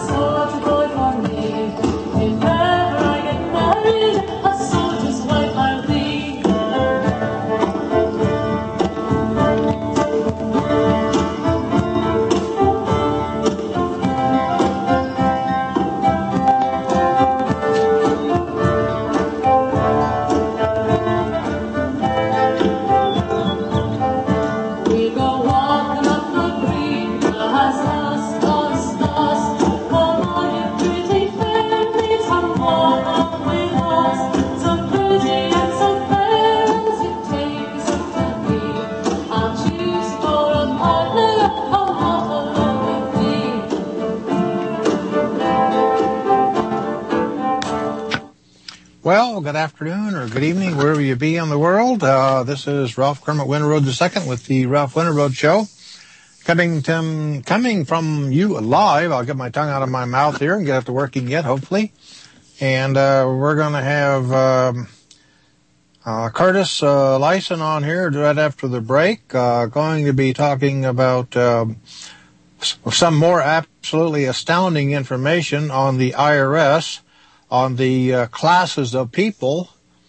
Well, good afternoon or good evening, wherever you be in the world. This is Ralph Kermit Winterroad II with the Ralph Winterroad Show. Coming from you live. I'll get my tongue out of my mouth here and get it to working yet, hopefully. And we're going to have Curtis Lyson on here right after the break. Going to be talking about some more absolutely astounding information on the IRS, on the classes of people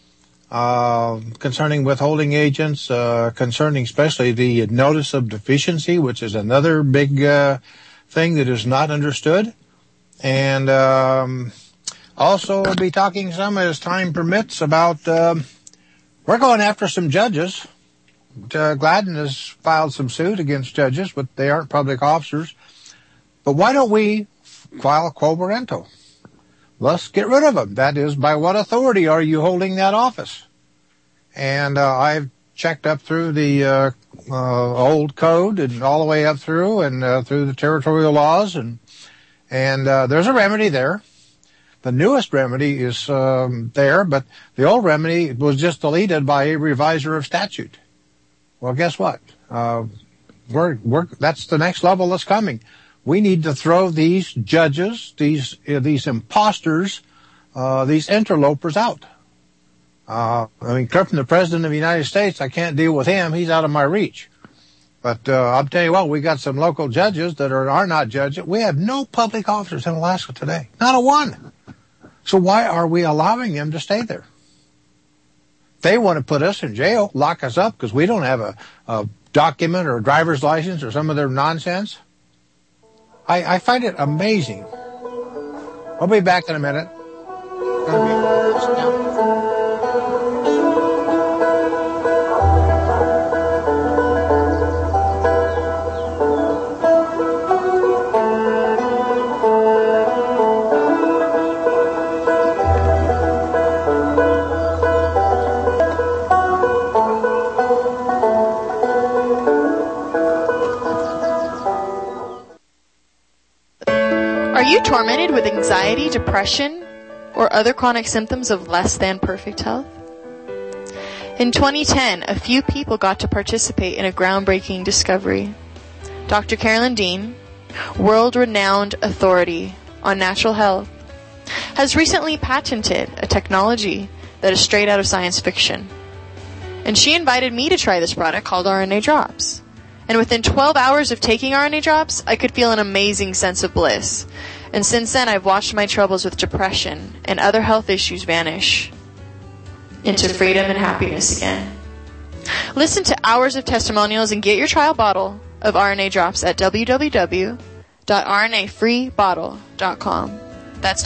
concerning withholding agents, concerning especially the notice of deficiency, which is another big thing that is not understood. And also we'll be talking some, as time permits, about we're going after some judges. Gladden has filed some suit against judges, but they aren't public officers. But why don't we file quo warranto? Let's get rid of them. That is, by what authority are you holding that office? And I've checked up through the old code and all the way up through and through the territorial laws, and there's a remedy there. The newest remedy is there, but the old remedy was just deleted by a reviser of statute. Well, guess what? That's the next level that's coming. We need to throw these judges, these imposters, these interlopers out. I mean, from the President of the United States, I can't deal with him. He's out of my reach. But I'll tell you what, we got some local judges that are not judges. We have no public officers in Alaska today. Not a one. So why are we allowing them to stay there? They want to put us in jail, lock us up because we don't have a document or a driver's license or some of their nonsense. I find it amazing. I'll be back in a minute. Are you tormented with anxiety, depression, or other chronic symptoms of less than perfect health? In 2010, a few people got to participate in a groundbreaking discovery. Dr. Carolyn Dean, world-renowned authority on natural health, has recently patented a technology that is straight out of science fiction. And she invited me to try this product called RNA Drops. And within 12 hours of taking RNA Drops, I could feel an amazing sense of bliss. And since then, I've watched my troubles with depression and other health issues vanish into freedom and happiness again. Listen to hours of testimonials and get your trial bottle of RNA Drops at www.rnafreebottle.com. That's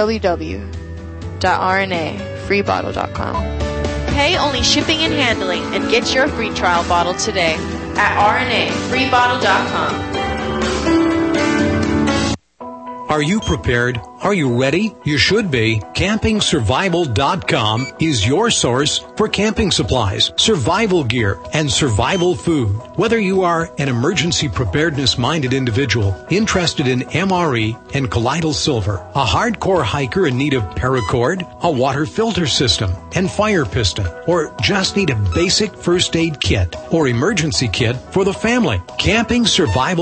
www.rnafreebottle.com. Pay only shipping and handling and get your free trial bottle today at rnafreebottle.com. Are you prepared? Are you ready? You should be. CampingSurvival.com is your source for camping supplies, survival gear, and survival food. Whether you are an emergency preparedness-minded individual interested in MRE and colloidal silver, a hardcore hiker in need of paracord, a water filter system, and fire piston, or just need a basic first aid kit or emergency kit for the family,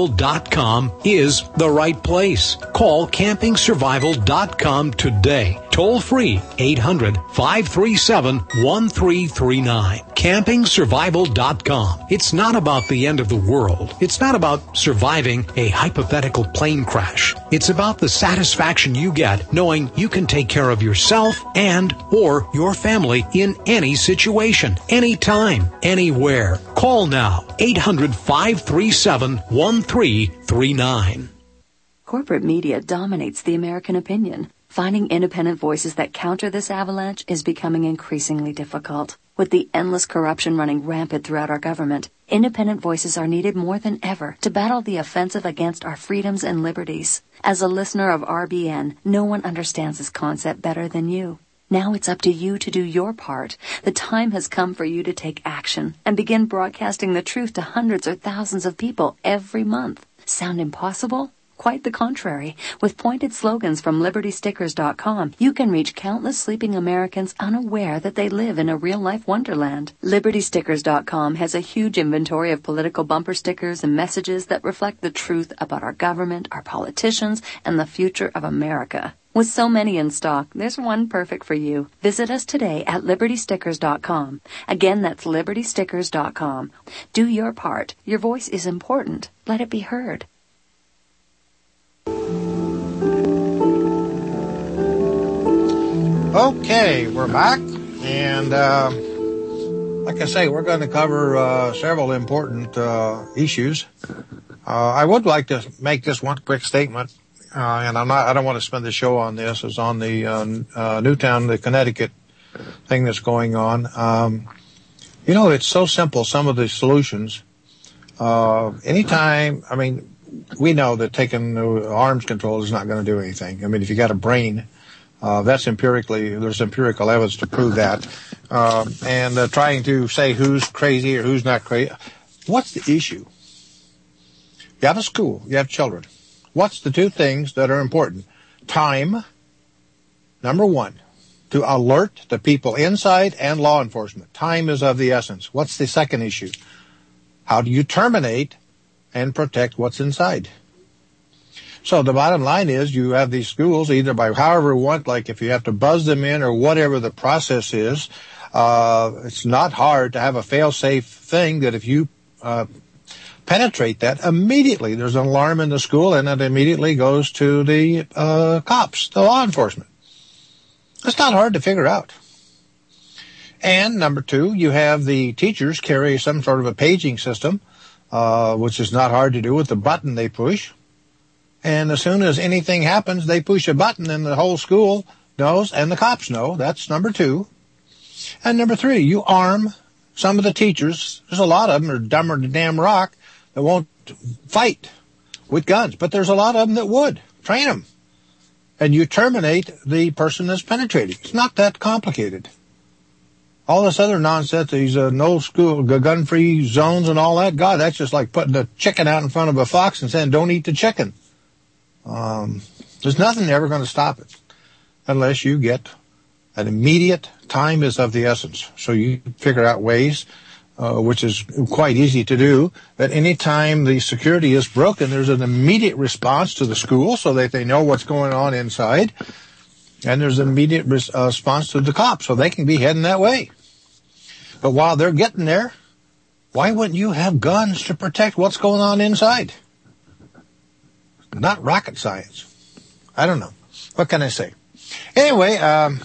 CampingSurvival.com is the right place. Call CampingSurvival.com today to Toll free, 800-537-1339. CampingSurvival.com. It's not about the end of the world. It's not about surviving a hypothetical plane crash. It's about the satisfaction you get knowing you can take care of yourself and or your family in any situation, anytime, anywhere. Call now, 800-537-1339. Corporate media dominates the American opinion. Finding independent voices that counter this avalanche is becoming increasingly difficult. With the endless corruption running rampant throughout our government, independent voices are needed more than ever to battle the offensive against our freedoms and liberties. As a listener of RBN, no one understands this concept better than you. Now it's up to you to do your part. The time has come for you to take action and begin broadcasting the truth to hundreds or thousands of people every month. Sound impossible? Quite the contrary. With pointed slogans from LibertyStickers.com, you can reach countless sleeping Americans unaware that they live in a real-life wonderland. LibertyStickers.com has a huge inventory of political bumper stickers and messages that reflect the truth about our government, our politicians, and the future of America. With so many in stock, there's one perfect for you. Visit us today at LibertyStickers.com. Again, that's LibertyStickers.com. Do your part. Your voice is important. Let it be heard. Okay, we're back, and like I say, we're going to cover several important issues. I would like to make this one quick statement, and I don't want to spend the show on this. It's on the Newtown, the Connecticut thing that's going on. It's so simple, some of the solutions. Anytime, we know that taking arms control is not going to do anything. If you got a brain, there's empirical evidence to prove that. And trying to say who's crazy or who's not crazy. What's the issue? You have a school, you have children. What's the two things that are important? Time, number one, to alert the people inside and law enforcement. Time is of the essence. What's the second issue? How do you terminate and protect what's inside? So the bottom line is you have these schools either by however you want, like if you have to buzz them in or whatever the process is. It's not hard to have a fail-safe thing that if you penetrate that, immediately there's an alarm in the school and it immediately goes to the cops, the law enforcement. It's not hard to figure out. And number two, you have the teachers carry some sort of a paging system, which is not hard to do with the button they push. And as soon as anything happens, they push a button and the whole school knows and the cops know. That's number two. And number three, you arm some of the teachers. There's a lot of them are dumber than damn rock that won't fight with guns. But there's a lot of them that would. Train them. And you terminate the person that's penetrating. It's not that complicated. All this other nonsense, these no school, gun-free zones and all that, God, that's just like putting a chicken out in front of a fox and saying, don't eat the chicken. There's nothing ever going to stop it unless you get an immediate time is of the essence. So you figure out ways, which is quite easy to do, that any time the security is broken, there's an immediate response to the school so that they know what's going on inside. And there's an immediate response to the cops so they can be heading that way. But while they're getting there, why wouldn't you have guns to protect what's going on inside? Not rocket science. I don't know. What can I say? Anyway,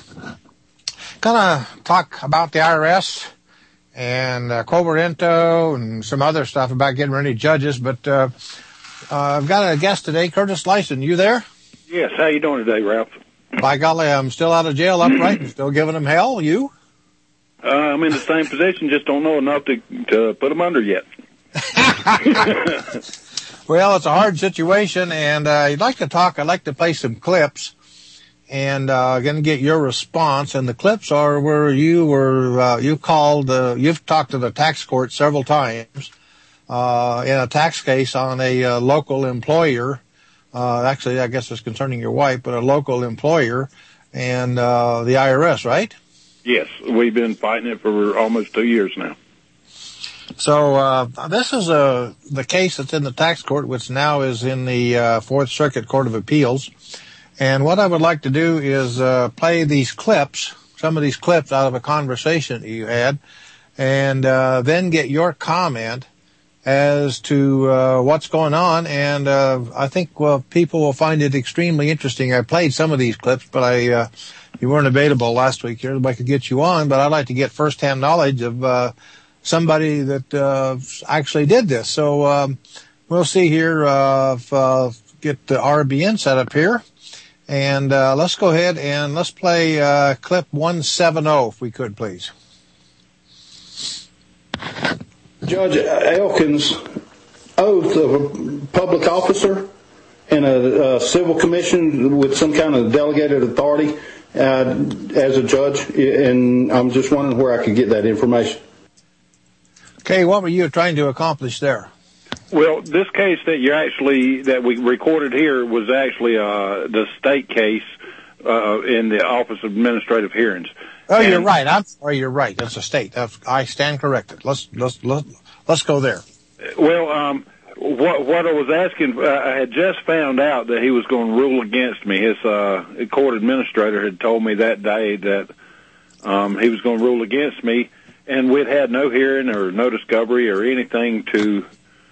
gonna talk about the IRS and Cobrento and some other stuff about getting rid of judges, but I've got a guest today, Curtis Lyson. You there? Yes. How you doing today, Ralph? By golly, I'm still out of jail upright and still giving them hell. You? I'm in the same position, just don't know enough to put them under yet. Well, it's a hard situation, and I'd like to play some clips, and going to get your response. And the clips are where you were, you've talked to the tax court several times in a tax case on a local employer. Actually, I guess it's concerning your wife, but a local employer and the IRS, right? Yes, we've been fighting it for almost 2 years now. So this is the case that's in the tax court, which now is in the Fourth Circuit Court of Appeals. And what I would like to do is play these clips, some of these clips out of a conversation that you had, and then get your comment as to what's going on. And I think people will find it extremely interesting. I played some of these clips, but you weren't available last week here. I could get you on, but I'd like to get firsthand knowledge of somebody that actually did this. So we'll see here get the RBN set up here. And let's go ahead and let's play clip 170, if we could, please. Judge Elkins' oath of a public officer in a civil commission with some kind of delegated authority as a judge, and I'm just wondering where I could get that information. Okay, what were you trying to accomplish there? Well, this case that we recorded here was actually the state case in the Office of Administrative Hearings. Oh, and you're right. I'm sorry, you're right. That's a state. I stand corrected. Let's go there. Well, what I was asking, I had just found out that he was going to rule against me. His court administrator had told me that day that he was going to rule against me, and we'd had no hearing or no discovery or anything to.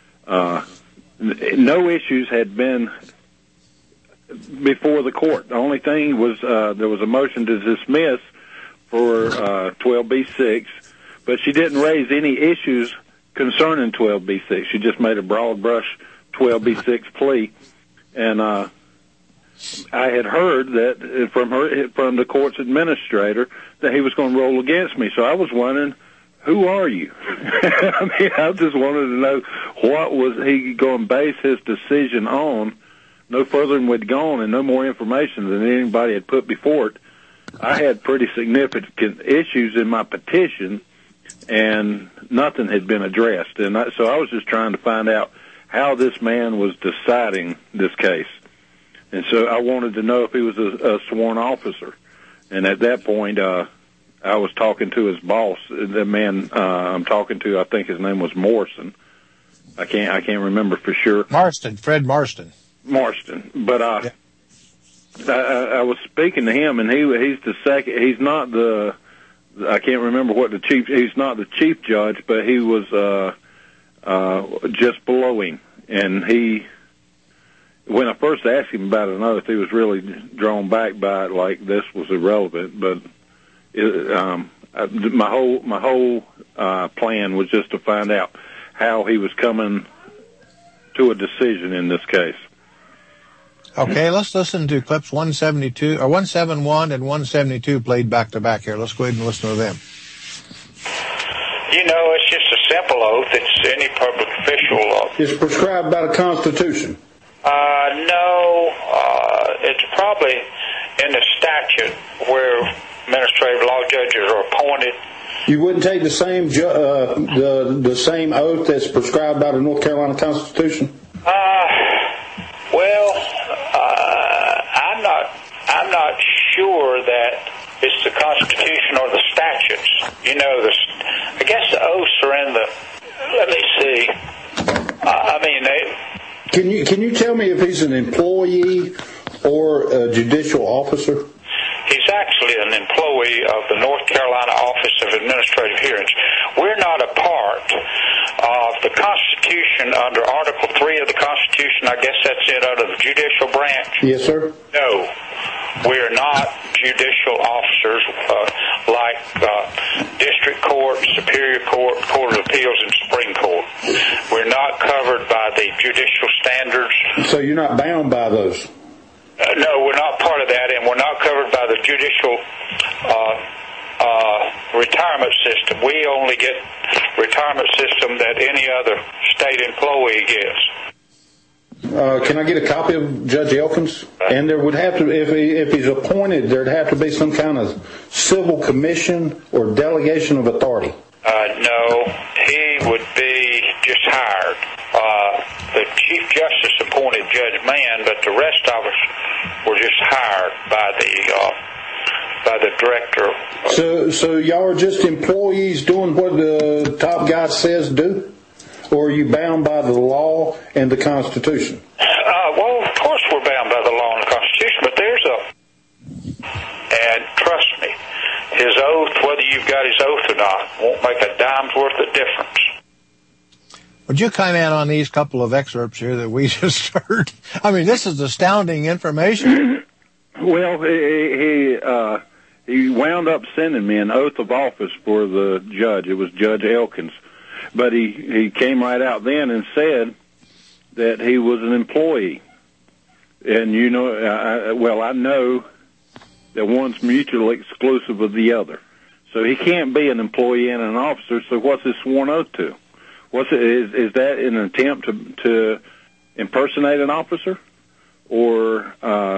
No issues had been before the court. The only thing was there was a motion to dismiss for 12B6, but she didn't raise any issues concerning 12B6. She just made a broad brush 12B6 plea, and I had heard that from the court's administrator that he was going to rule against me. So I was wondering, who are you? I mean, I just wanted to know what was he going to base his decision on. No further than we'd gone, and no more information than anybody had put before it. I had pretty significant issues in my petition, and nothing had been addressed. And so I was just trying to find out how this man was deciding this case. And so I wanted to know if he was a sworn officer. And at that point, I was talking to his boss. The man I'm talking to, I think his name was Morrison. I can't remember for sure. Fred Marston. But yeah. I was speaking to him, and he's the second. He's not the. I can't remember what the chief. He's not the chief judge, but he was just below him. And when I first asked him about an oath, he was really drawn back by it, like this was irrelevant. But my whole plan was just to find out how he was coming to a decision in this case. Okay, let's listen to clips 171 and 172 played back to back here. Let's go ahead and listen to them. You know, it's just a simple oath. It's any public official. It's prescribed by the Constitution. No, it's probably in the statute where administrative law judges are appointed. You wouldn't take the same the same oath that's prescribed by the North Carolina Constitution? I'm not sure that it's the Constitution or the statutes. You know, I guess the oaths are in the. Let me see. Can you tell me if he's an employee or a judicial officer? He's actually an employee of the North Carolina Office of Administrative Hearings. We're not a part of the Constitution under Article 3 of the Constitution. I guess that's it, under the judicial branch. Yes, sir. No, we're not judicial officers like District Court, Superior Court, Court of Appeals, and Supreme Court. We're not covered by the judicial standards. So you're not bound by those? No, we're not part of that, and we're not covered by the judicial retirement system. We only get retirement system that any other state employee gets. Can I get a copy of Judge Elkins? And there would have to, if he's appointed, there'd have to be some kind of civil commission or delegation of authority. No, he would be just hired. The Chief Justice appointed Judge Mann, but the rest of us were just hired by the director. So y'all are just employees doing what the top guy says do? Or are you bound by the law and the Constitution? Well, of course we're bound by the law and the Constitution, but there's got his oath or not. Won't make a dime's worth of difference. Would you comment on these couple of excerpts here that we just heard? I mean, this is astounding information. Well, he wound up sending me an oath of office for the judge. It was Judge Elkins. But he came right out then and said that he was an employee. And, you know, I know that one's mutually exclusive of the other. So he can't be an employee and an officer, so what's his sworn oath to? Is that an attempt to impersonate an officer? Or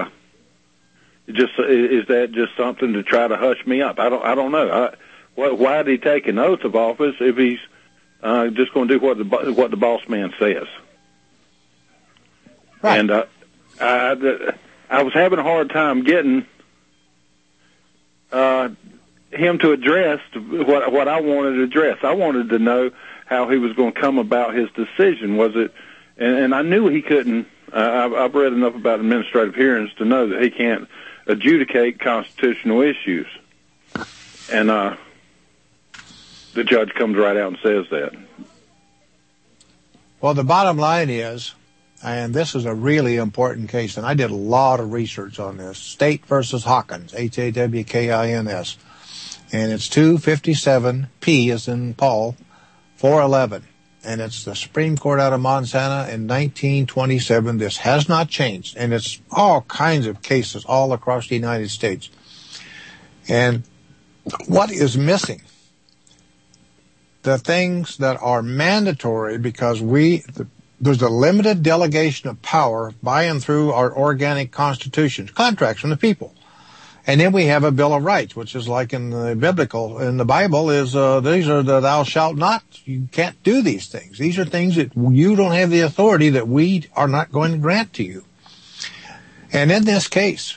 is that just something to try to hush me up? I don't know. Why did he take an oath of office if he's just going to do what the boss man says? Right. And I was having a hard time getting him to address what I wanted to address. I wanted to know how he was going to come about his decision. Was it? And I knew he couldn't. I've read enough about administrative hearings to know that he can't adjudicate constitutional issues. And the judge comes right out and says that. Well, the bottom line is, and this is a really important case, and I did a lot of research on this, State versus Hawkins, Hawkins, and it's 257 P as in Paul, 411. And it's the Supreme Court out of Montana in 1927. This has not changed, and it's all kinds of cases all across the United States. And what is missing? The things that are mandatory, because there's a limited delegation of power by and through our organic constitutions, contracts from the people. And then we have a Bill of Rights, which is like in the Bible is, these are the thou shalt not. You can't do these things. These are things that you don't have the authority, that we are not going to grant to you. And in this case,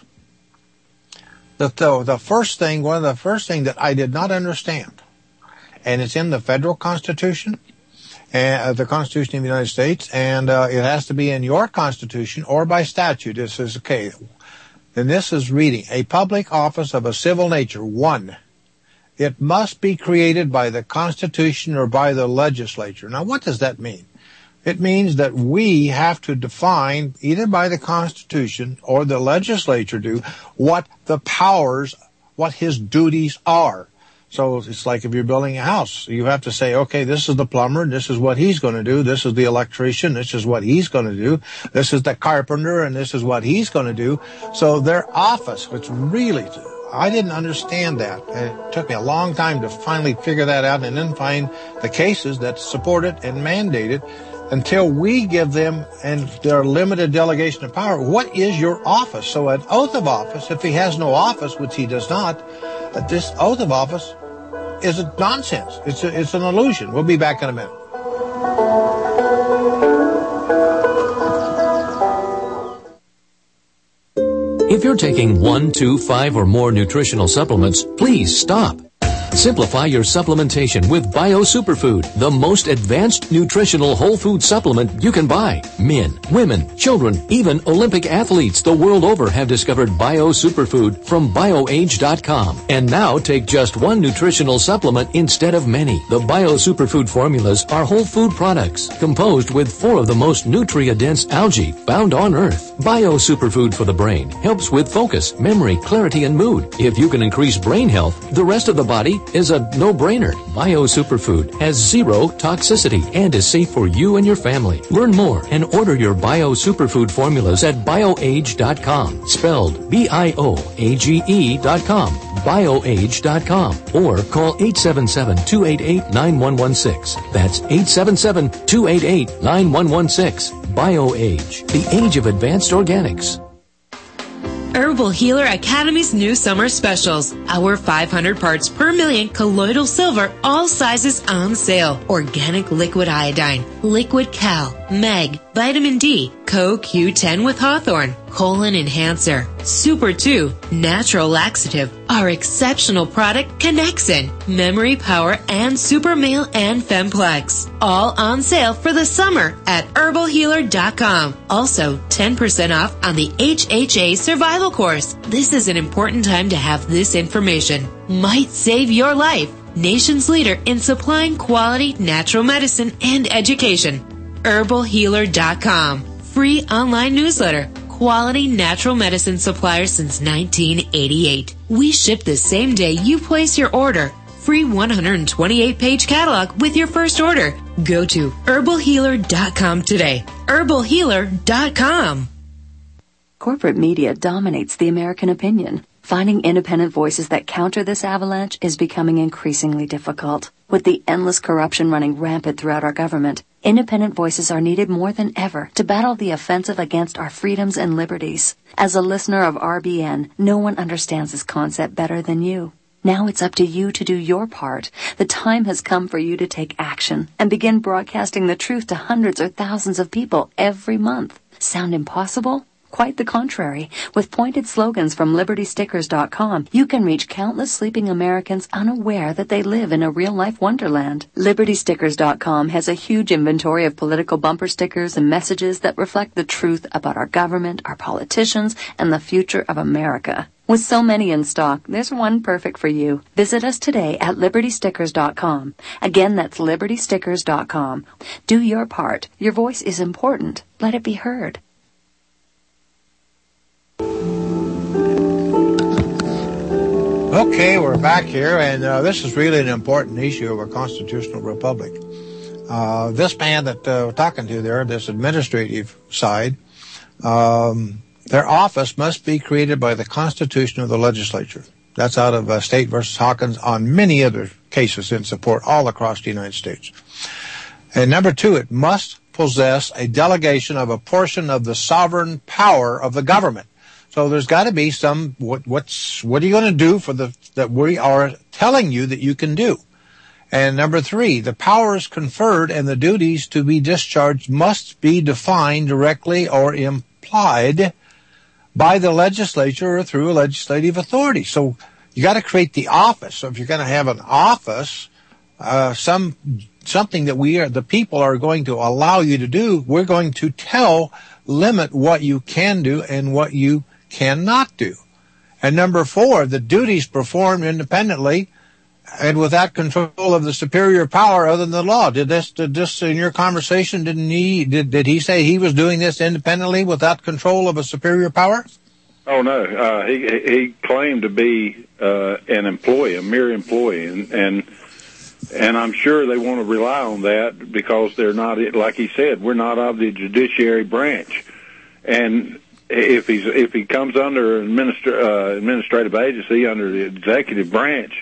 one of the first thing that I did not understand, and it's in the federal Constitution, the Constitution of the United States, and it has to be in your Constitution or by statute. It says, okay, then this is reading, a public office of a civil nature, 1. It must be created by the Constitution or by the legislature. Now, what does that mean? It means that we have to define, either by the Constitution or the legislature do, what the powers, what his duties are. So it's like if you're building a house, you have to say, okay, this is the plumber, this is what he's going to do, this is the electrician, this is what he's going to do, this is the carpenter, and this is what he's going to do. So their office, which really, I didn't understand that. It took me a long time to finally figure that out and then find the cases that support it and mandate it until we give them and their limited delegation of power. What is your office? So an oath of office, if he has no office, which he does not, this oath of office is a nonsense. It's an illusion. We'll be back in a minute. If you're taking 1, 2, 5, or more nutritional supplements, please stop. Simplify your supplementation with Bio Superfood, the most advanced nutritional whole food supplement you can buy. Men, women, children, even Olympic athletes the world over have discovered Bio Superfood from BioAge.com. And now take just one nutritional supplement instead of many. The Bio Superfood formulas are whole food products composed with 4 of the most nutrient-dense algae found on Earth. Bio Superfood for the brain helps with focus, memory, clarity, and mood. If you can increase brain health, the rest of the body is a no-brainer. Bio Superfood has 0 toxicity and is safe for you and your family. Learn more and order your Bio Superfood formulas at BioAge.com, spelled BIOAGE.com, BioAge.com, or call 877-288-9116. That's 877-288-9116. BioAge, the age of advanced organics. Herbal Healer Academy's new summer specials. Our 500 parts per million colloidal silver, all sizes on sale. Organic liquid iodine, liquid cal, meg, vitamin D, CoQ10 with Hawthorne, colon enhancer, Super 2, natural laxative, our exceptional product Connexin, memory power, and Super Male and Femplex. All on sale for the summer at herbalhealer.com. Also, 10% off on the HHA survival course. This is an important time to have this information. Might save your life. nation's leader in supplying quality natural medicine and education. HerbalHealer.com. Free online newsletter. Quality natural medicine supplier since 1988. We ship the same day you place your order. Free 128-page catalog with your first order. Go to HerbalHealer.com today. HerbalHealer.com. Corporate media dominates the American opinion. Finding independent voices that counter this avalanche is becoming increasingly difficult. With the endless corruption running rampant throughout our government, independent voices are needed more than ever to battle the offensive against our freedoms and liberties. As a listener of RBN, no one understands this concept better than you. Now it's up to you to do your part. The time has come for you to take action and begin broadcasting the truth to hundreds or thousands of people every month. Sound impossible? Quite the contrary. With pointed slogans from LibertyStickers.com, you can reach countless sleeping Americans unaware that they live in a real-life wonderland. LibertyStickers.com has a huge inventory of political bumper stickers and messages that reflect the truth about our government, our politicians, and the future of America. With so many in stock, there's one perfect for you. Visit us today at LibertyStickers.com. Again, that's LibertyStickers.com. Do your part. Your voice is important. Let it be heard. Okay, we're back here, and this is really an important issue of a constitutional republic. This man that we're talking to there, this administrative side, their office must be created by the Constitution of the legislature. That's out of State versus Hawkins on many other cases in support all across the United States. And number 2, it must possess a delegation of a portion of the sovereign power of the government. So there's got to be some, what are you going to do for that we are telling you that you can do? And number 3, the powers conferred and the duties to be discharged must be defined directly or implied by the legislature or through a legislative authority. So you got to create the office. So if you're going to have an office, something that the people are going to allow you to do, we're going to limit what you can do and what you cannot do. And number 4, the duties performed independently and without control of the superior power other than the law. Did this in your conversation, did he say he was doing this independently without control of a superior power? Oh no, he claimed to be an employee, a mere employee, and I'm sure they want to rely on that because they're not, like he said, we're not of the judiciary branch. And if he comes under an administrative agency under the executive branch,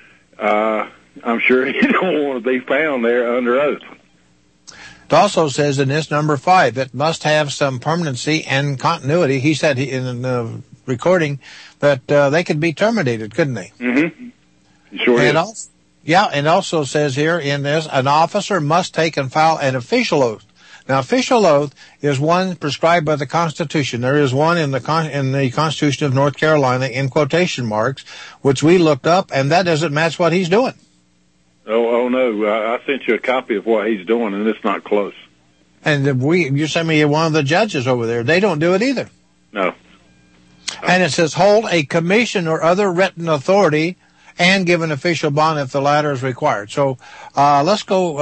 I'm sure he don't want to be found there under oath. It also says in this number 5, it must have some permanency and continuity. He said in the recording that they could be terminated, couldn't they? Mm-hmm. Sure is. And also says here in this, an officer must take and file an official oath. Now, official oath is one prescribed by the Constitution. There is one in the Constitution of North Carolina in quotation marks, which we looked up, and that doesn't match what he's doing. Oh no! I sent you a copy of what he's doing, and it's not close. And you sent me one of the judges over there. They don't do it either. No. And it says hold a commission or other written authority and give an official bond if the latter is required. So let's go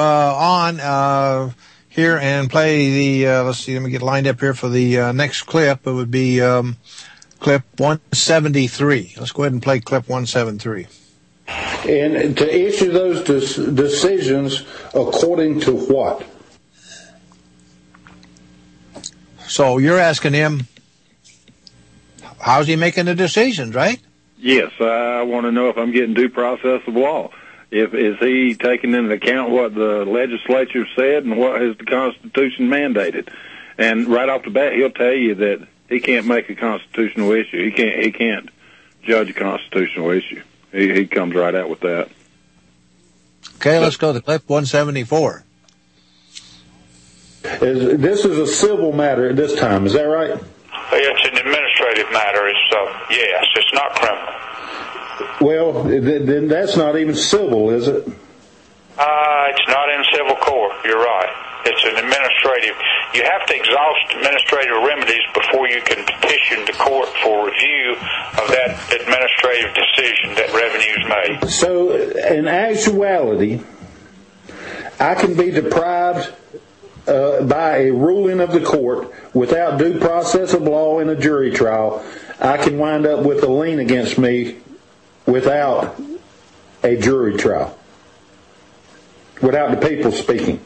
on here and play the, let's see, let me get lined up here for the next clip. It would be clip 173. Let's go ahead and play clip 173. And to issue those decisions according to what? So you're asking him, how's he making the decisions, right? Yes, I want to know if I'm getting due process of law. Is he taking into account what the legislature said and what has the Constitution mandated? And right off the bat, he'll tell you that he can't make a constitutional issue. He can't judge a constitutional issue. He comes right out with that. Okay, let's go to clip 174. This is a civil matter at this time. Is that right? It's an administrative matter. Yes, it's not criminal. Well, then that's not even civil, is it? It's not in civil court. You're right. It's an administrative. You have to exhaust administrative remedies before you can petition the court for review of that administrative decision, that revenues made. So, in actuality, I can be deprived by a ruling of the court without due process of law in a jury trial. I can wind up with a lien against me without a jury trial, without the people speaking.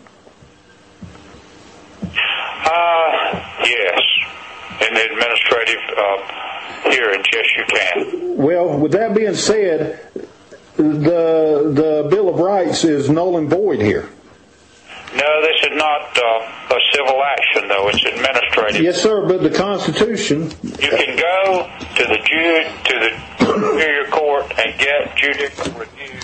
Yes. In the administrative hearings, yes, you can. Well, with that being said, the Bill of Rights is null and void here. No, this is not a civil action, though. It's administrative. Yes, sir, but the Constitution... You can go to the Superior Court and get judicial review.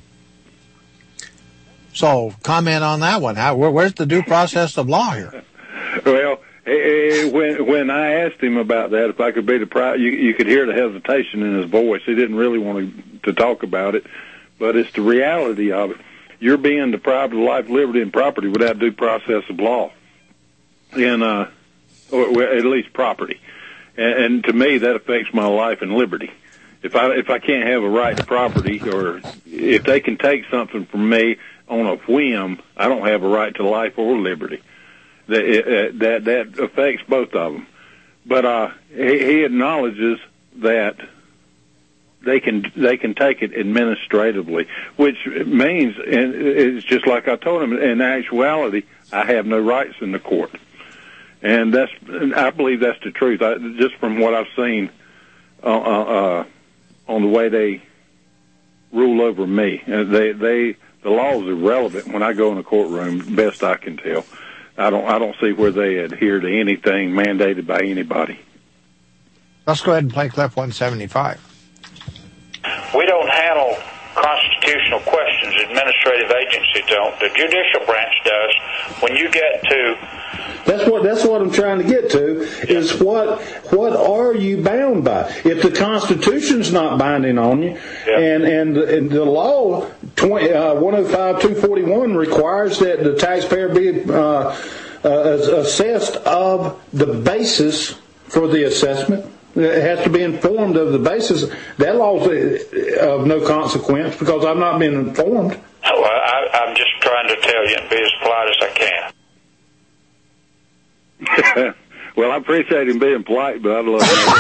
So, comment on that one. Where's the due process of law here? Well, when I asked him about that, if I could be deprived, you could hear the hesitation in his voice. He didn't really want to talk about it, but it's the reality of it. You're being deprived of life, liberty, and property without due process of law, and or at least property. And to me, that affects my life and liberty. If I can't have a right to property, or if they can take something from me on a whim, I don't have a right to life or liberty. That affects both of them. But he acknowledges that they can take it administratively, which means, and it's just like I told him, in actuality, I have no rights in the court. And I believe that's the truth. Just from what I've seen on the way they rule over me, the law is irrelevant when I go in a courtroom. Best I can tell, I don't see where they adhere to anything mandated by anybody. Let's go ahead and play clip 175. We don't handle constitutional questions. Administrative agencies don't. The judicial branch does. When you get to... That's what I'm trying to get to, is what are you bound by? If the Constitution's not binding on you, and the law 105-241 requires that the taxpayer be assessed of the basis for the assessment. It has to be informed of the basis. That law is of no consequence because I've not been informed. Well, I'm just trying to tell you and be as polite as I can. Well, I appreciate him being polite, but I'd love to know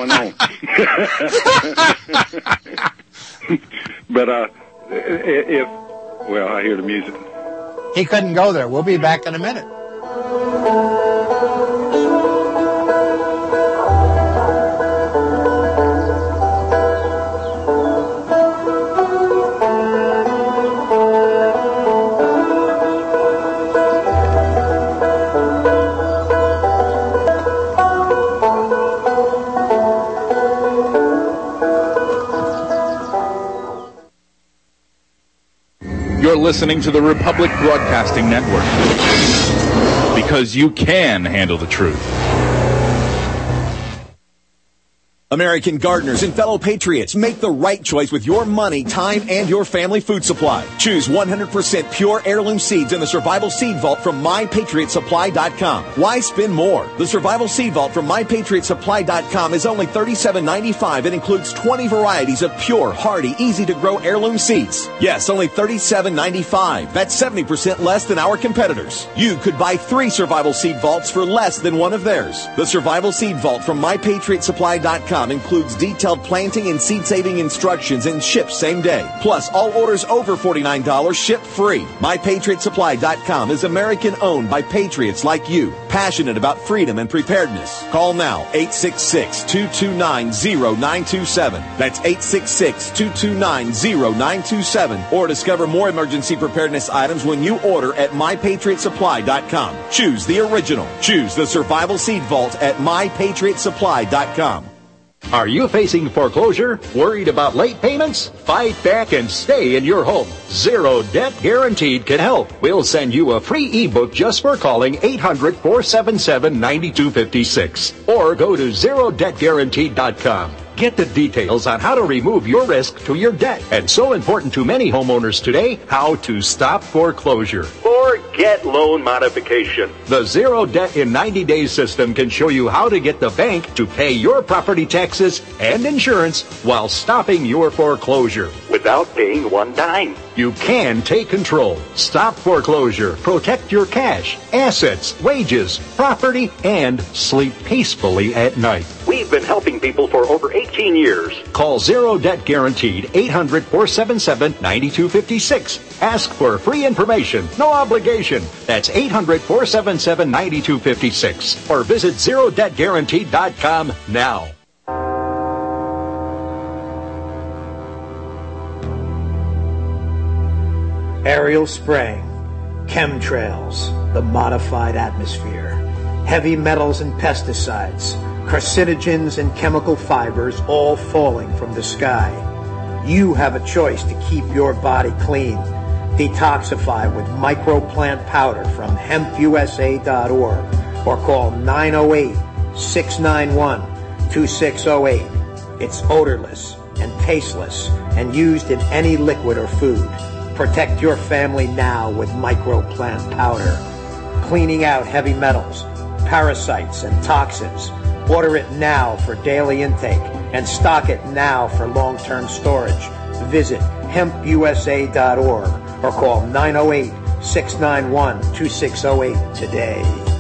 what's going on. But I hear the music. He couldn't go there. We'll be back in a minute. You're listening to the Republic Broadcasting Network, because you can handle the truth. American gardeners and fellow patriots, make the right choice with your money, time, and your family food supply. Choose 100% pure heirloom seeds in the Survival Seed Vault from MyPatriotSupply.com. Why spend more? The Survival Seed Vault from MyPatriotSupply.com is only $37.95 and includes 20 varieties of pure, hardy, easy-to-grow heirloom seeds. Yes, only $37.95. That's 70% less than our competitors. You could buy 3 Survival Seed Vaults for less than one of theirs. The Survival Seed Vault from MyPatriotSupply.com includes detailed planting and seed-saving instructions and ships same day. Plus, all orders over $49 ship free. MyPatriotSupply.com is American-owned by patriots like you, passionate about freedom and preparedness. Call now, 866-229-0927. That's 866-229-0927. Or discover more emergency preparedness items when you order at MyPatriotSupply.com. Choose the original. Choose the Survival Seed Vault at MyPatriotSupply.com. Are you facing foreclosure? Worried about late payments? Fight back and stay in your home. Zero Debt Guaranteed can help. We'll send you a free ebook just for calling 800-477-9256. Or go to ZeroDebtGuaranteed.com. Get the details on how to remove your risk to your debt. And so important to many homeowners today, how to stop foreclosure. Or forget loan modification. The Zero Debt in 90 Days system can show you how to get the bank to pay your property taxes and insurance while stopping your foreclosure without paying one dime. You can take control, stop foreclosure, protect your cash, assets, wages, property, and sleep peacefully at night. We've been helping people for over 18 years. Call Zero Debt Guaranteed 800-477-9256. Ask for free information, no obligation. That's 800-477-9256. Or visit ZeroDebtGuaranteed.com now. Aerial spraying, chemtrails, the modified atmosphere, heavy metals and pesticides, carcinogens and chemical fibers all falling from the sky. You have a choice to keep your body clean. Detoxify with microplant powder from hempusa.org or call 908-691-2608. It's odorless and tasteless and used in any liquid or food. Protect your family now with microplant powder. Cleaning out heavy metals, parasites, and toxins. Order it now for daily intake and stock it now for long-term storage. Visit hempusa.org or call 908-691-2608 today.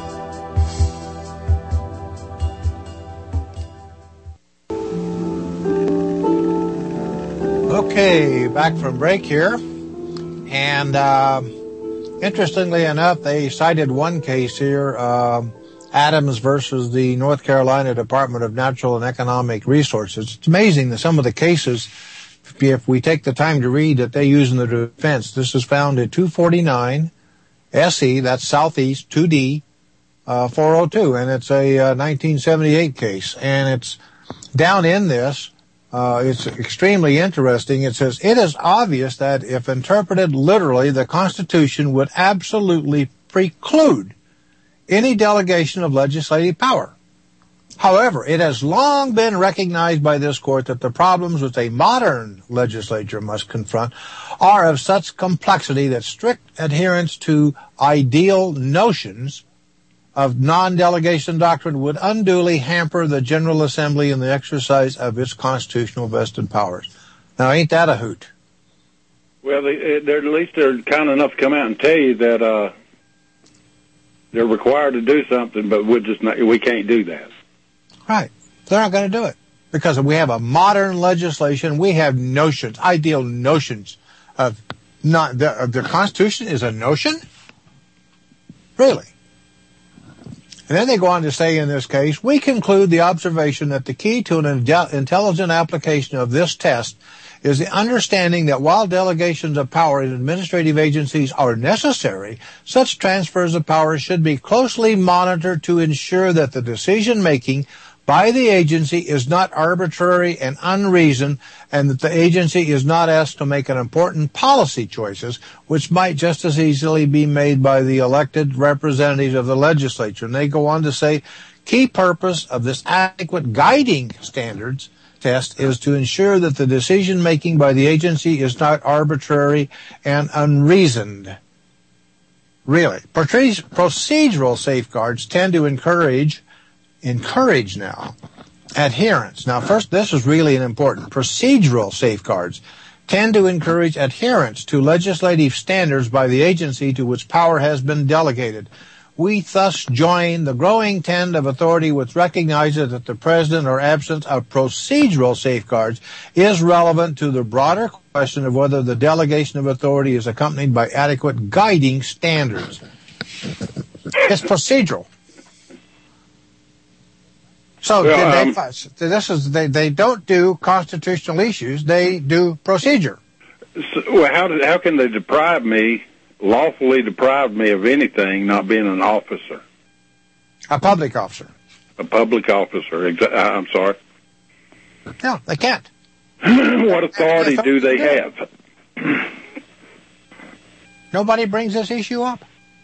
Okay, back from break here. And interestingly enough, they cited one case here, Adams versus the North Carolina Department of Natural and Economic Resources. It's amazing that some of the cases, if we take the time to read, that they use in the defense. This is found at 249 SE, that's Southeast 2D 402, and it's a 1978 case. And it's down in this. It's extremely interesting. It says, it is obvious that if interpreted literally, the Constitution would absolutely preclude any delegation of legislative power. However, it has long been recognized by this court that the problems which a modern legislature must confront are of such complexity that strict adherence to ideal notions of non-delegation doctrine would unduly hamper the General Assembly in the exercise of its constitutional vested powers. Now, ain't that a hoot? Well, at least they're kind enough to come out and tell you that they're required to do something, but we can't do that. Right. They're not going to do it because we have a modern legislation. We have notions, ideal notions of the Constitution is a notion? Really? And then they go on to say in this case, we conclude the observation that the key to an intelligent application of this test is the understanding that while delegations of power in administrative agencies are necessary, such transfers of power should be closely monitored to ensure that the decision-making by the agency is not arbitrary and unreasoned, and that the agency is not asked to make an important policy choices, which might just as easily be made by the elected representatives of the legislature. And they go on to say, key purpose of this adequate guiding standards test is to ensure that the decision-making by the agency is not arbitrary and unreasoned. Really. Procedural safeguards tend to encourage now adherence. Now, first, this is really an important. Procedural safeguards tend to encourage adherence to legislative standards by the agency to which power has been delegated. We thus join the growing trend of authority which recognizes that the president or absence of procedural safeguards is relevant to the broader question of whether the delegation of authority is accompanied by adequate guiding standards. It's procedural. So they don't do constitutional issues; they do procedure. So, well, how can they lawfully deprive me of anything, not being an officer? A public officer. A public officer. I'm sorry. No, they can't. What authority do they have? Nobody brings this issue up.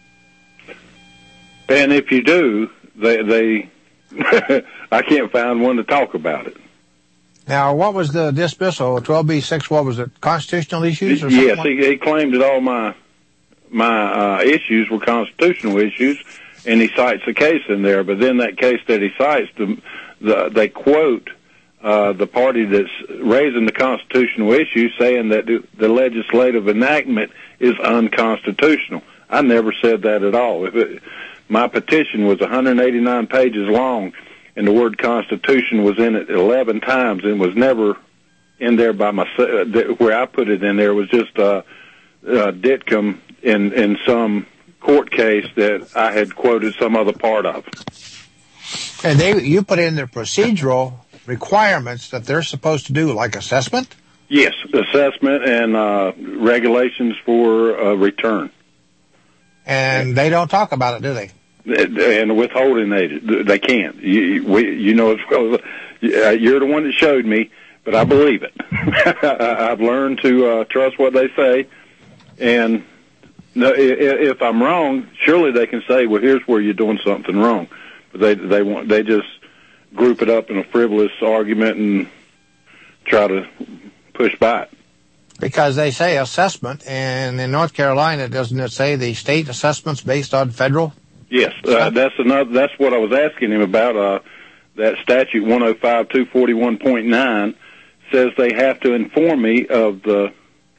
And if you do, they I can't find one to talk about it. Now, what was the dismissal? 12B6, what was it? Constitutional issues or something? Yes, he claimed that all my my issues were constitutional issues, and he cites a case in there. But then that case that he cites, they quote the party that's raising the constitutional issue, saying that the legislative enactment is unconstitutional. I never said that at all. My petition was 189 pages long, and the word Constitution was in it 11 times, and was never in there by myself. Where I put it in there was just dictum in some court case that I had quoted some other part of. And you put in the procedural requirements that they're supposed to do, like assessment? Yes, assessment and regulations for return. And they don't talk about it, do they? And withholding they can't. You know as well. You're the one that showed me, but I believe it. I've learned to trust what they say, and if I'm wrong, surely they can say, "Well, here's where you're doing something wrong." But they just group it up in a frivolous argument and try to push by it. Because they say assessment, and in North Carolina, doesn't it say the state assessment's based on federal? Yes, that's what I was asking him about. That statute 105-241.9 says they have to inform me of the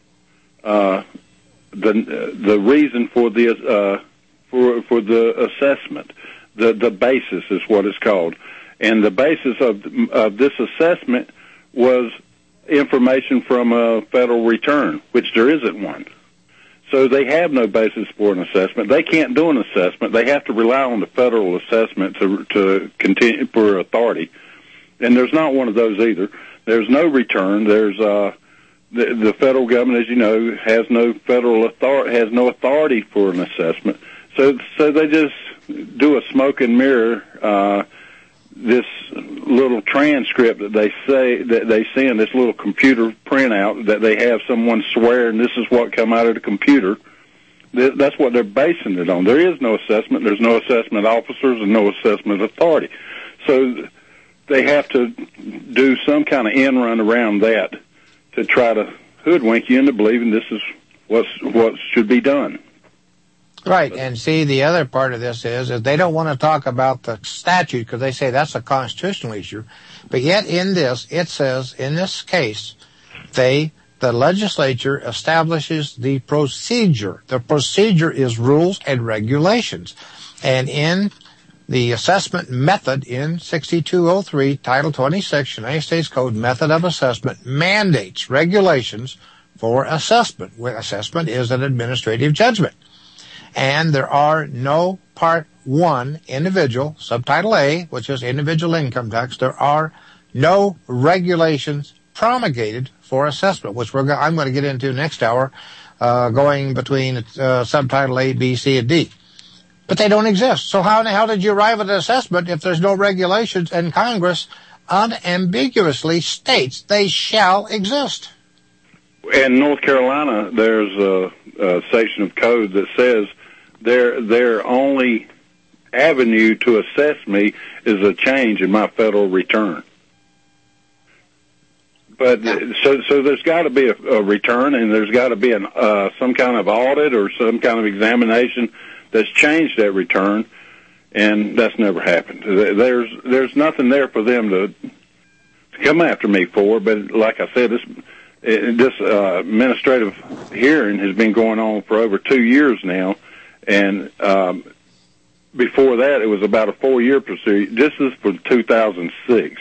reason for the for the assessment. The basis is what it's called, and the basis of this assessment was information from a federal return, which there isn't one. So they have no basis for an assessment. They can't do an assessment. They have to rely on the federal assessment to continue for authority. And there's not one of those either. There's no return. There's the federal government, as you know, has no federal authority, has no authority for an assessment. So they just do a smoke and mirror. This little transcript that they send, this little computer printout that they have someone swear, and this is what come out of the computer. That's what they're basing it on. There is no assessment. There's no assessment officers and no assessment authority. So they have to do some kind of end run around that to try to hoodwink you into believing this is what should be done. Right, and see, the other part of this is they don't want to talk about the statute because they say that's a constitutional issue. But yet in this, it says, in this case, the legislature establishes the procedure. The procedure is rules and regulations. And in the assessment method in 6203, Title 26, United States Code, Method of Assessment, mandates regulations for assessment. Assessment is an administrative judgment. And there are no Part 1 individual, Subtitle A, which is individual income tax, there are no regulations promulgated for assessment, which I'm going to get into next hour, going between Subtitle A, B, C, and D. But they don't exist. So how did you arrive at an assessment if there's no regulations and Congress unambiguously states they shall exist? In North Carolina, there's a section of code that says their only avenue to assess me is a change in my federal return. But so there's got to be a return, and there's got to be some kind of audit or some kind of examination that's changed that return, and that's never happened. There's nothing there for them to come after me for. But like I said, this administrative hearing has been going on for over 2 years now. And before that, it was about a 4-year procedure. This is for 2006.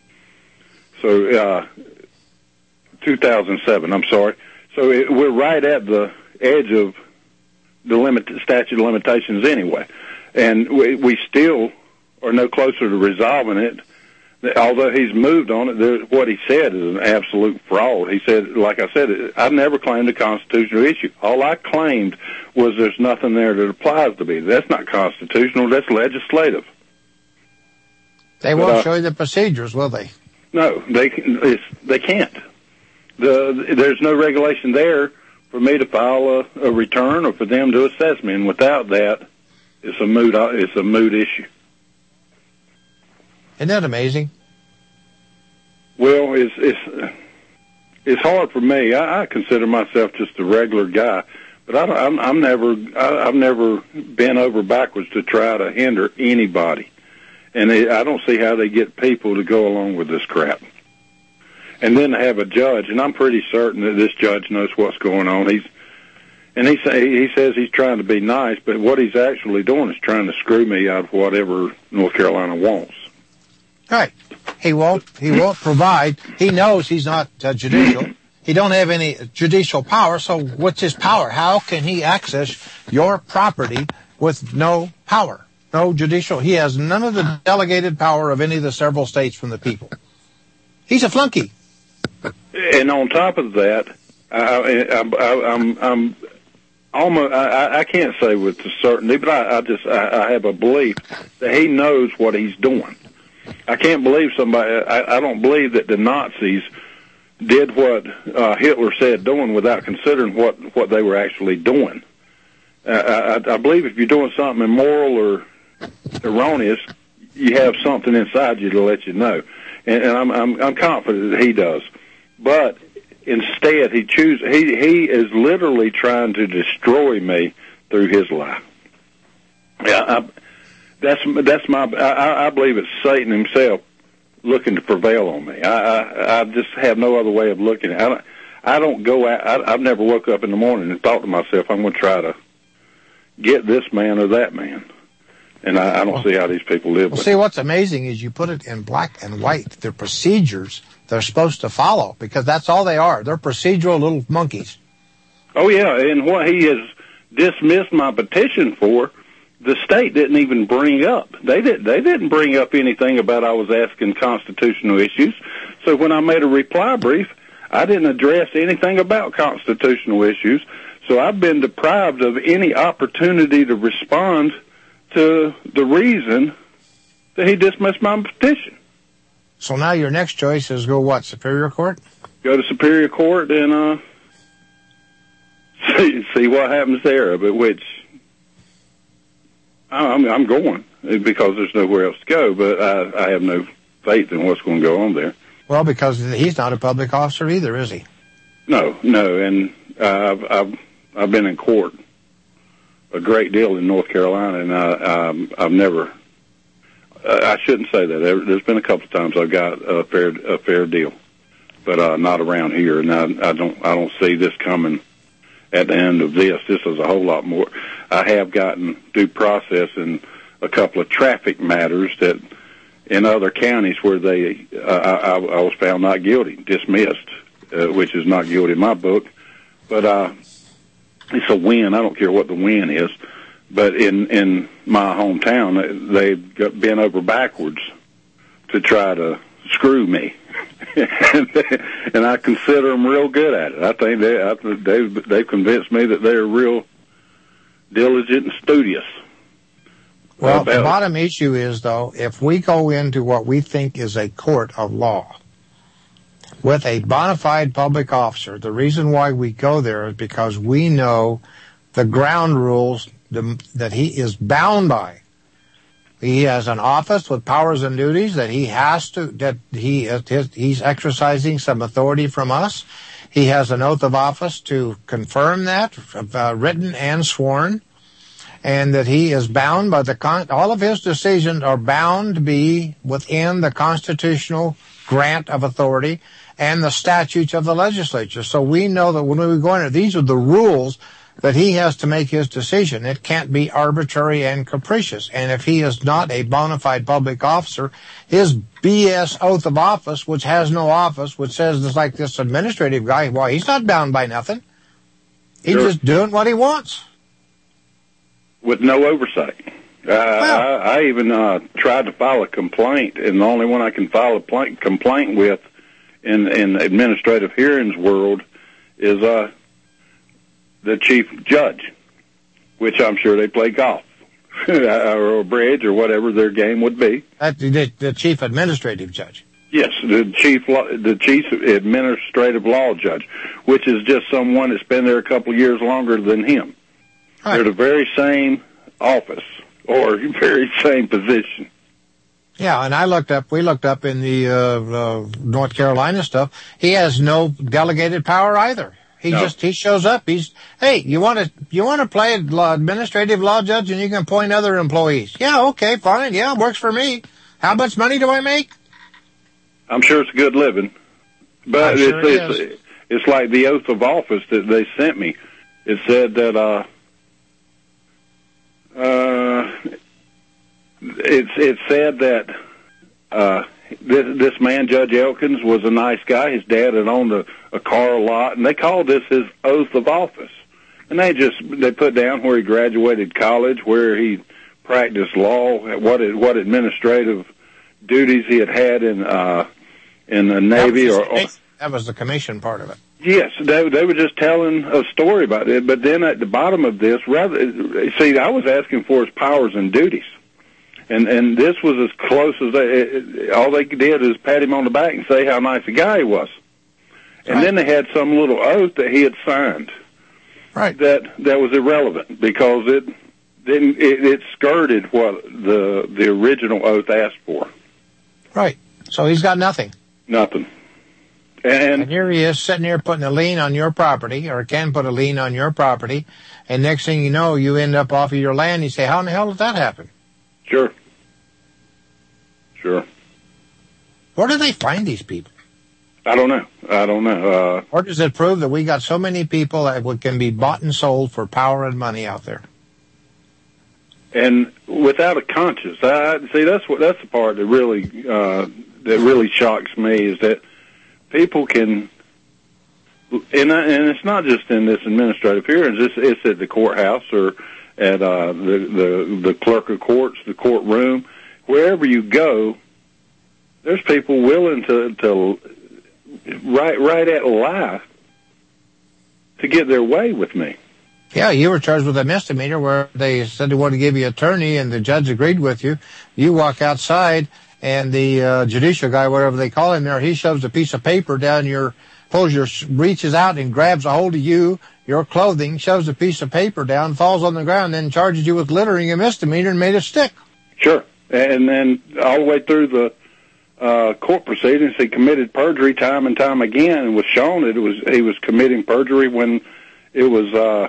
So 2007, I'm sorry. So we're right at the edge of the statute of limitations anyway. And we still are no closer to resolving it. Although he's moved on it, what he said is an absolute fraud. He said, like I said, I never claimed a constitutional issue. All I claimed was there's nothing there that applies to me. That's not constitutional. That's legislative. They won't show you the procedures, will they? No, they can't. There's no regulation there for me to file a return or for them to assess me, and without that, it's a moot issue. Isn't that amazing? Well, it's hard for me. I consider myself just a regular guy, But I've never bent over backwards to try to hinder anybody. And I don't see how they get people to go along with this crap. And then to have a judge, and I'm pretty certain that this judge knows what's going on. He says he's trying to be nice, but what he's actually doing is trying to screw me out of whatever North Carolina wants. Right. He won't provide. He knows he's not judicial. He don't have any judicial power, so what's his power? How can he access your property with no power? No judicial. He has none of the delegated power of any of the several states from the people. He's a flunky. And on top of that, I'm almost, I can't say with certainty, but I have a belief that he knows what he's doing. I can't believe I don't believe that the Nazis did what Hitler said doing without considering what they were actually doing. I believe if you're doing something immoral or erroneous, you have something inside you to let you know. And I'm confident that he does. But instead, he is literally trying to destroy me through his lie. Yeah, I believe it's Satan himself looking to prevail on me. I just have no other way of looking at it. I don't go out. I've never woke up in the morning and thought to myself, I'm going to try to get this man or that man. And I don't see how these people live. Well, see, what's amazing is you put it in black and white. They're procedures they're supposed to follow, because that's all they are. They're procedural little monkeys. Oh, yeah, and what he has dismissed my petition for, the state didn't even bring up. They didn't bring up anything about I was asking constitutional issues. So when I made a reply brief, I didn't address anything about constitutional issues. So I've been deprived of any opportunity to respond to the reason that he dismissed my petition. So now your next choice is go what, Superior Court? Go to Superior Court and see what happens there. But which I'm going because there's nowhere else to go. But I have no faith in what's going to go on there. Well, because he's not a public officer either, is he? No, and I've been in court a great deal in North Carolina, and I've never. I shouldn't say that. There's been a couple of times I've got a fair deal, but not around here. And I don't see this coming at the end of this. This is a whole lot more. I have gotten due process in a couple of traffic matters that in other counties where I was found not guilty, dismissed, which is not guilty in my book. But it's a win. I don't care what the win is. But in my hometown, they've been over backwards to try to screw me, and I consider them real good at it. I think they've convinced me that they're real diligent and studious. Well, the bottom issue is, though, if we go into what we think is a court of law with a bona fide public officer, the reason why we go there is because we know the ground rules that he is bound by. He has an office with powers and duties that he's exercising some authority from us. He has an oath of office to confirm that, written and sworn, and that he is bound by all of his decisions are bound to be within the constitutional grant of authority and the statutes of the legislature. So we know that when we go in, these are the rules that he has to make his decision. It can't be arbitrary and capricious. And if he is not a bona fide public officer, his BS oath of office, which has no office, which says it's like this administrative guy, well, he's not bound by nothing. He's just doing what he wants. With no oversight. I even tried to file a complaint, and the only one I can file a complaint with in the administrative hearings world is the chief judge, which I'm sure they play golf or bridge or whatever their game would be. The chief administrative judge. Yes, the chief administrative law judge, which is just someone that's been there a couple of years longer than him. Right. They're the very same office or very same position. Yeah, and we looked up in the North Carolina stuff. He has no delegated power either. He shows up. Hey, you want to play administrative law judge and you can appoint other employees. Yeah, okay, fine. Yeah, works for me. How much money do I make? I'm sure it's a good living. But it's like the oath of office that they sent me. It said that it said that this man, Judge Elkins, was a nice guy. His dad had owned a car a lot, and they called this his oath of office. And they put down where he graduated college, where he practiced law, what administrative duties he had in the Navy. That was the commission part of it. Yes, they were just telling a story about it. But then at the bottom of this, I was asking for his powers and duties. And this was as close as all they did is pat him on the back and say how nice a guy he was. And then they had some little oath that he had signed. Right. That was irrelevant because it skirted what the original oath asked for. Right. So he's got nothing. Nothing. And here he is sitting here putting a lien on your property, or can put a lien on your property, and next thing you know, you end up off of your land. You say, how in the hell did that happen? Sure. Where do they find these people? I don't know. Or does it prove that we got so many people that can be bought and sold for power and money out there? And without a conscience, that's the part that really shocks me, is that people can, and it's not just in this administrative hearings. It's at the courthouse or at the clerk of courts, the courtroom, wherever you go. There's people willing to right at lie to get their way with me. Yeah, you were charged with a misdemeanor where they said they wanted to give you an attorney, and the judge agreed with you. You walk outside, and the judicial guy, whatever they call him there, he shoves a piece of paper down reaches out and grabs a hold of your clothing, shoves a piece of paper down, falls on the ground, then charges you with littering a misdemeanor and made it stick. Sure. And then all the way through the court proceedings, he committed perjury time and time again, and was shown that he was committing perjury when the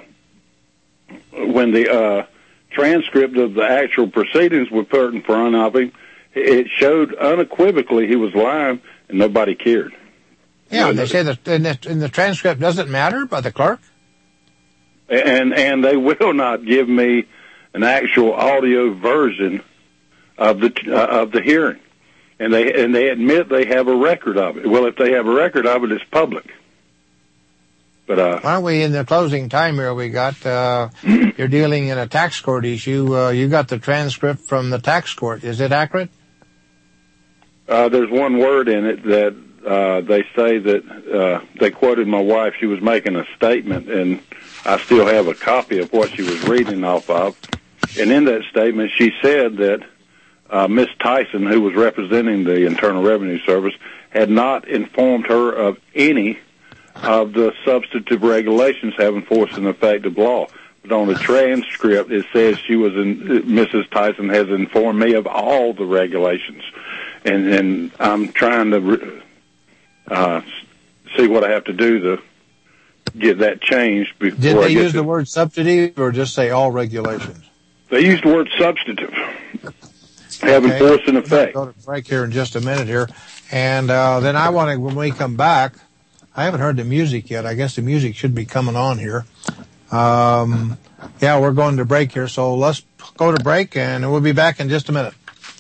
transcript of the actual proceedings were put in front of him. It showed unequivocally he was lying, and nobody cared. Yeah, they say that in the transcript doesn't matter by the clerk. And they will not give me an actual audio version of the hearing. And they admit they have a record of it. Well, if they have a record of it, it's public. But why don't we, in the closing time here, we got you're dealing in a tax court issue. You got the transcript from the tax court. Is it accurate? There's one word in it that they say that they quoted my wife. She was making a statement, and I still have a copy of what she was reading off of. And in that statement, she said that Miss Tyson, who was representing the Internal Revenue Service, had not informed her of any of the substantive regulations having force and effective law. But on the transcript, it says Mrs. Tyson has informed me of all the regulations. And I'm trying to see what I have to do to get that changed. Did they use the word substantive or just say all regulations? They used the word substantive. Having force and effect. We'll go to break here in just a minute here. And then I want to, when we come back, I haven't heard the music yet. I guess the music should be coming on here. Yeah, we're going to break here, so let's go to break, and we'll be back in just a minute.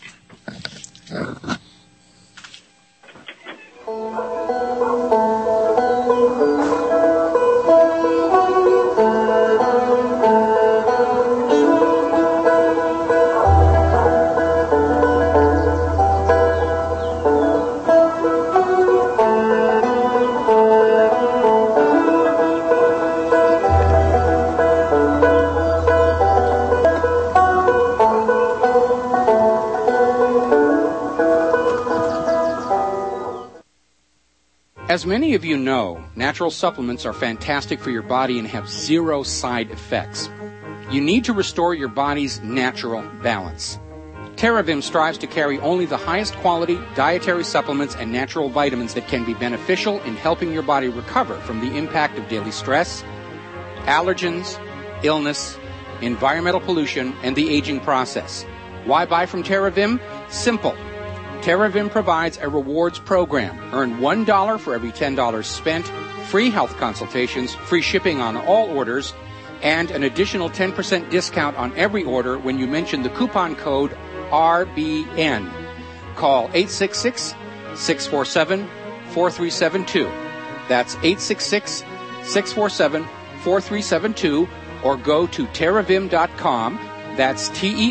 As many of you know, natural supplements are fantastic for your body and have zero side effects. You need to restore your body's natural balance. TerraVim strives to carry only the highest quality dietary supplements and natural vitamins that can be beneficial in helping your body recover from the impact of daily stress, allergens, illness, environmental pollution, and the aging process. Why buy from TerraVim? Simple. TerraVim provides a rewards program. Earn $1 for every $10 spent, free health consultations, free shipping on all orders, and an additional 10% discount on every order when you mention the coupon code RBN. Call 866-647-4372. That's 866-647-4372, or go to TerraVim.com. That's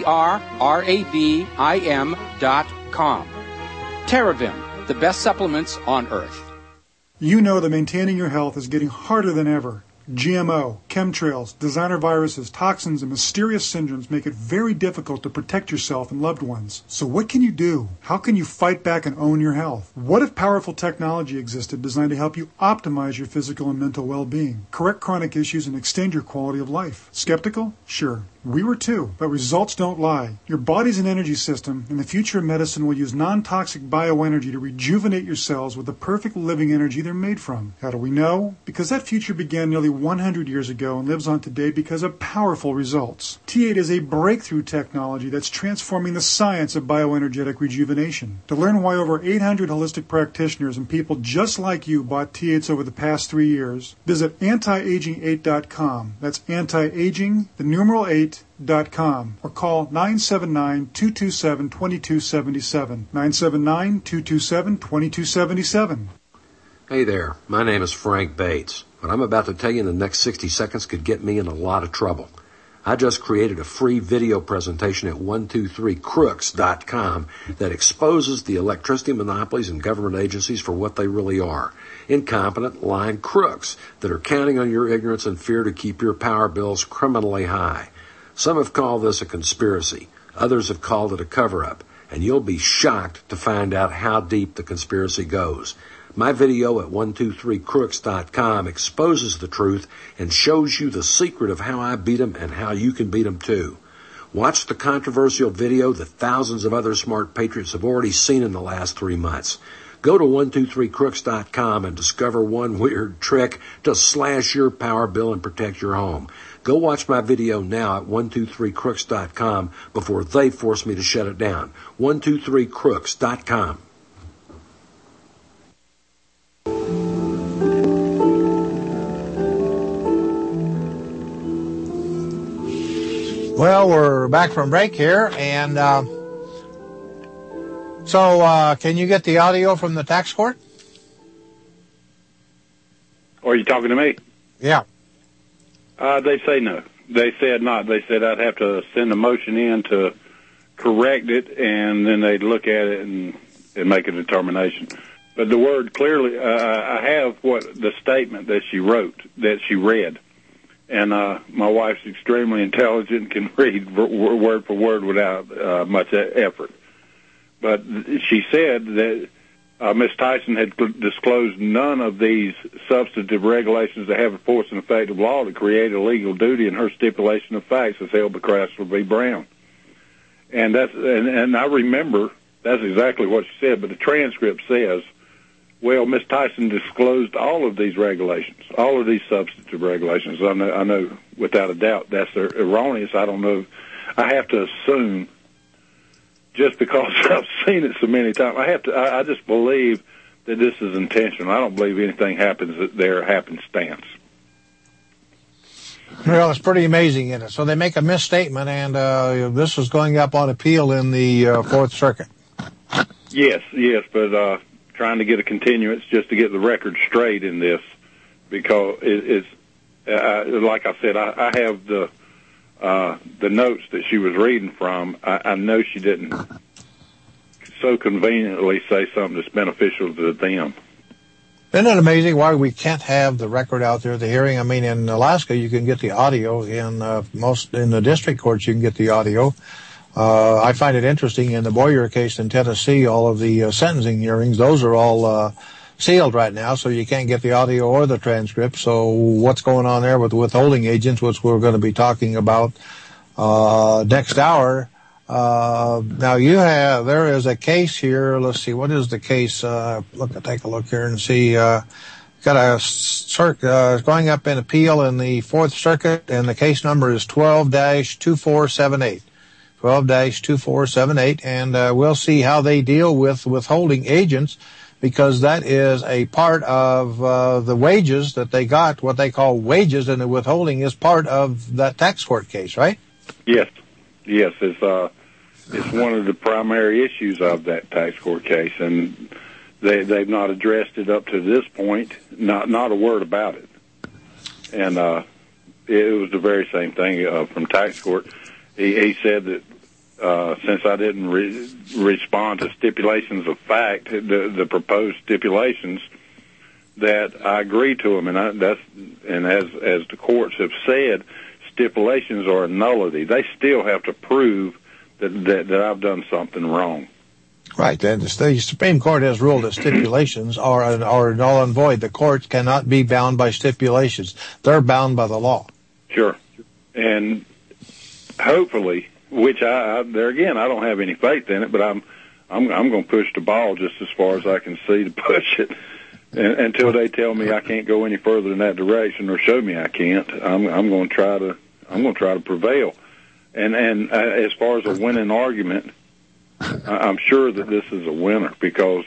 TerraVim.com. TerraVim, the best supplements on Earth. You know that maintaining your health is getting harder than ever. GMO, chemtrails, designer viruses, toxins, and mysterious syndromes make it very difficult to protect yourself and loved ones. So what can you do? How can you fight back and own your health? What if powerful technology existed designed to help you optimize your physical and mental well-being, correct chronic issues, and extend your quality of life? Skeptical? Sure. We were too, but results don't lie. Your body's an energy system, and the future of medicine will use non-toxic bioenergy to rejuvenate your cells with the perfect living energy they're made from. How do we know? Because that future began nearly 100 years ago and lives on today because of powerful results. T8 is a breakthrough technology that's transforming the science of bioenergetic rejuvenation. To learn why over 800 holistic practitioners and people just like you bought T8s over the past 3 years, visit antiaging8.com. That's anti-aging, the numeral 8.com, or call 979-227-2277. 979-227-2277. Hey there, my name is Frank Bates. What I'm about to tell you in the next 60 seconds could get me in a lot of trouble. I just created a free video presentation at 123crooks.com that exposes the electricity monopolies and government agencies for what they really are. Incompetent, lying crooks that are counting on your ignorance and fear to keep your power bills criminally high. Some have called this a conspiracy. Others have called it a cover-up. And you'll be shocked to find out how deep the conspiracy goes. My video at 123crooks.com exposes the truth and shows you the secret of how I beat them and how you can beat them too. Watch the controversial video that thousands of other smart patriots have already seen in the last 3 months. Go to 123crooks.com and discover one weird trick to slash your power bill and protect your home. Go watch my video now at 123crooks.com before they force me to shut it down. 123crooks.com. Well, we're back from break here, and so can you get the audio from the tax court? Or are you talking to me? Yeah. They say no. They said not. They said I'd have to send a motion in to correct it, and then they'd look at it and make a determination. But the word clearly, I have the statement that she wrote, that she read. And my wife's extremely intelligent and can read word for word without much effort. But she said that Ms. Tyson had disclosed none of these substantive regulations that have a force and effective law to create a legal duty in her stipulation of facts as held by Chrysler v. Brown. And I remember that's exactly what she said, but the transcript says, well, Ms. Tyson disclosed all of these regulations, all of these substantive regulations. I know without a doubt that's erroneous. I don't know. I have to assume, just because I've seen it so many times, I just believe that this is intentional. I don't believe anything happens there happenstance. Well, it's pretty amazing, isn't it? So they make a misstatement, and this is going up on appeal in the Fourth Circuit. Yes, but trying to get a continuance just to get the record straight in this, because it's like I said, I have the notes that she was reading from. I know she didn't so conveniently say something that's beneficial to them. Isn't it amazing why we can't have the record out there, the hearing? I mean, in Alaska, you can get the audio. In the district courts, you can get the audio. I find it interesting in the Boyer case in Tennessee, all of the sentencing hearings, those are all sealed right now, so you can't get the audio or the transcript. So what's going on there with the withholding agents, which we're going to be talking about next hour, Now there is a case here. Let's see, what is the case? Take a look here and see. Got a going up in appeal in the Fourth Circuit, and the case number is 12-2478. 12-2478, and we'll see how they deal with withholding agents, because that is a part of the wages that they got, what they call wages, and the withholding is part of that tax court case, right? Yes, it's one of the primary issues of that tax court case, and they've not addressed it up to this point, not a word about it. And it was the very same thing from tax court. He said that since I didn't respond to stipulations of fact, the proposed stipulations, that I agreed to them, and as the courts have said, stipulations are a nullity. They still have to prove that I've done something wrong. Right, and the Supreme Court has ruled that stipulations are null and void. The courts cannot be bound by stipulations; they're bound by the law. Sure, and hopefully, which there again, I don't have any faith in it, but I'm going to push the ball just as far as I can see to push it, until they tell me I can't go any further in that direction or show me I can't. I'm going to try to prevail, and as far as a winning argument, I'm sure that this is a winner, because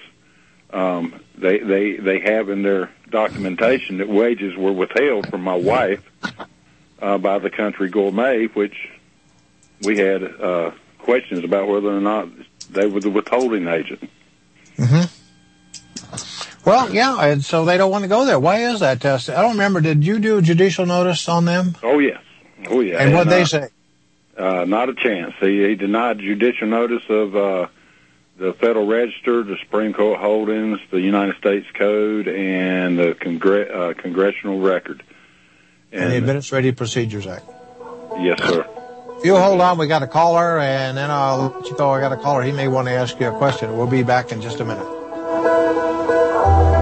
they have in their documentation that wages were withheld from my wife by the Country Gourmet, which we had questions about whether or not they were the withholding agent. Mm-hmm. Well, yeah, and so they don't want to go there. Why is that, Tess? I don't remember. Did you do a judicial notice on them? Oh, yes. And what'd they say? Not a chance. He denied judicial notice of the Federal Register, the Supreme Court holdings, the United States Code, and the Congressional Record. And the Administrative Procedures Act. Yes, sir. If you hold on, we got a caller, and then I'll let you go. I got a caller. He may want to ask you a question. We'll be back in just a minute.